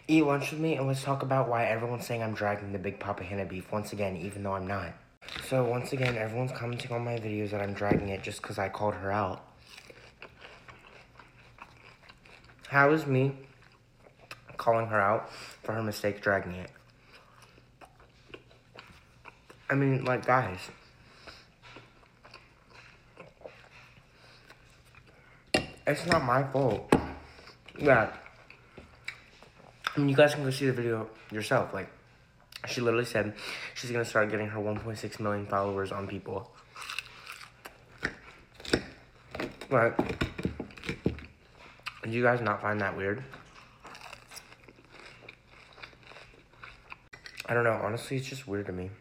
Eat lunch with me and let's talk about why everyone's saying I'm dragging the Big Papa Hannah beef once again, even though I'm not. So once again, everyone's commenting on my videos that I'm dragging it just because I called her out. How is me calling her out for her mistake dragging it? I mean, like, guys. It's not my fault. Yeah. I mean, you guys can go see the video yourself. Like, she literally said she's going to start getting her 1.6 million followers on People. But, do you guys not find that weird? I don't know. Honestly, it's just weird to me.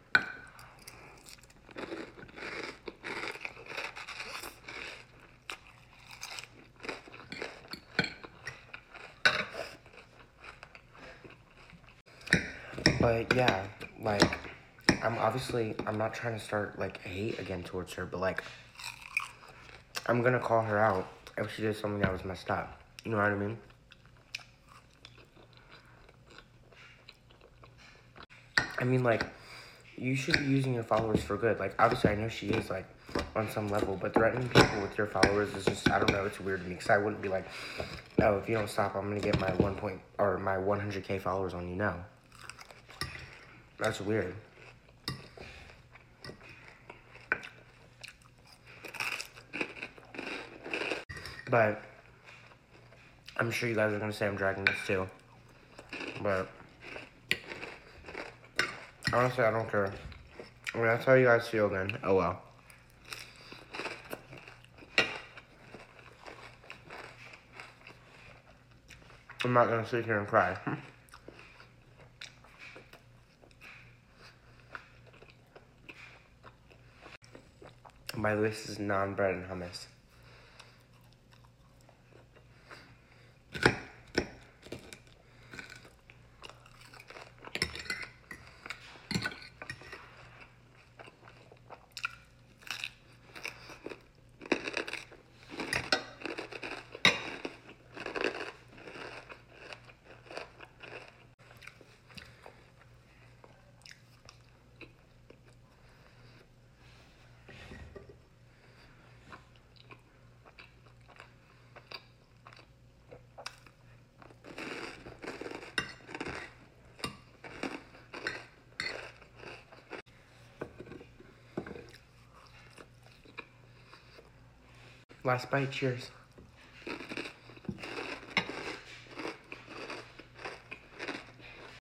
But yeah, like, I'm not trying to start, like, hate again towards her, but, like, I'm gonna call her out if she did something that was messed up. You know what I mean? I mean, like, you should be using your followers for good. Like, obviously, I know she is, like, on some level, but threatening people with your followers is just, I don't know, it's weird to me, because I wouldn't be like, oh, if you don't stop, I'm gonna get my my 100K followers on you. No. That's weird. But I'm sure you guys are gonna say I'm dragging this too. But honestly, I don't care. I mean, that's how you guys feel then. Oh well. I'm not gonna sit here and cry. By the way, this is non-bread and hummus. Last bite, cheers.